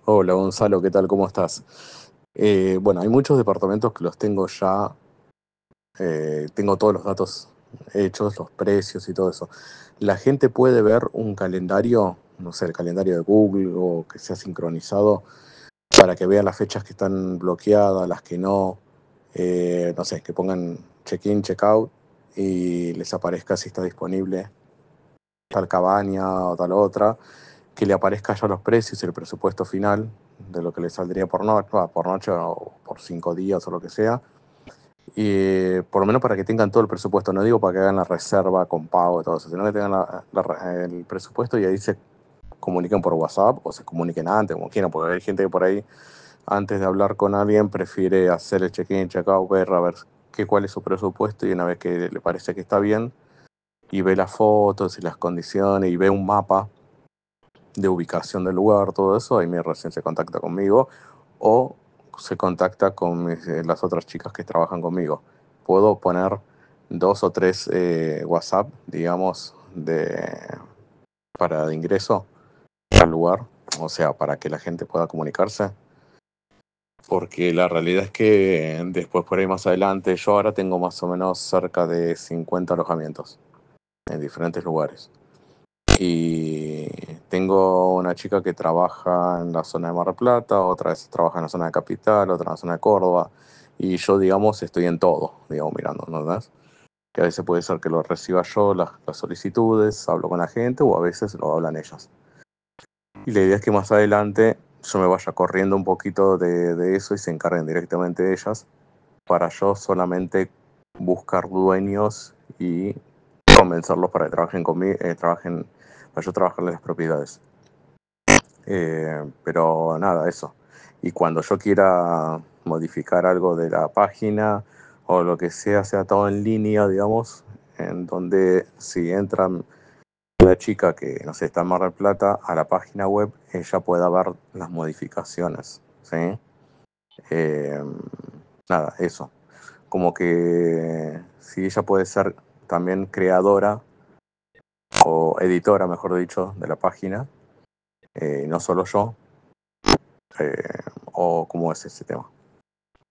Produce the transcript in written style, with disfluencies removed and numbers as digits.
Hola Gonzalo, ¿qué tal? ¿Cómo estás? Bueno, hay muchos departamentos que los tengo ya, tengo todos los datos hechos, los precios y todo eso. La gente puede ver un calendario, no sé, el calendario de Google o que sea sincronizado para que vean las fechas que están bloqueadas, las que no, no sé, que pongan check-in, check-out y les aparezca si está disponible tal cabaña o tal otra, que le aparezca ya los precios y el presupuesto final de lo que le saldría por noche o por 5 días o lo que sea. Y por lo menos para que tengan todo el presupuesto, no digo para que hagan la reserva con pago y todo eso, sino que tengan el presupuesto y ahí se comuniquen por WhatsApp o se comuniquen antes, como quieran, porque hay gente que por ahí, antes de hablar con alguien, prefiere hacer el check-in, check-out, ver a ver cuál es su presupuesto y una vez que le parece que está bien y ve las fotos y las condiciones y ve un mapa de ubicación del lugar, todo eso, ahí mi recién se contacta conmigo o se contacta con las otras chicas que trabajan conmigo. Puedo poner dos o tres WhatsApp, digamos, para de ingreso al lugar, o sea, para que la gente pueda comunicarse. Porque la realidad es que después por ahí más adelante, yo ahora tengo más o menos cerca de 50 alojamientos en diferentes lugares. Y tengo una chica que trabaja en la zona de Mar del Plata, otra vez trabaja en la zona de Capital, otra en la zona de Córdoba. Y yo, digamos, estoy en todo, digamos, mirando, ¿no ves? Que a veces puede ser que lo reciba yo, las solicitudes, hablo con la gente o a veces lo hablan ellas. Y la idea es que más adelante yo me vaya corriendo un poquito de eso y se encarguen directamente de ellas para yo solamente buscar dueños y convencerlos para que trabajen conmigo, para yo trabajar en las propiedades. Pero nada, eso. Y cuando yo quiera modificar algo de la página o lo que sea todo en línea, digamos, en donde si entra una chica que, no sé, está en Mar del Plata a la página web, ella pueda ver las modificaciones, ¿sí? Eh, nada, eso. Como que si ella puede ser también creadora o editora, mejor dicho, de la página, no solo yo, o cómo es ese tema.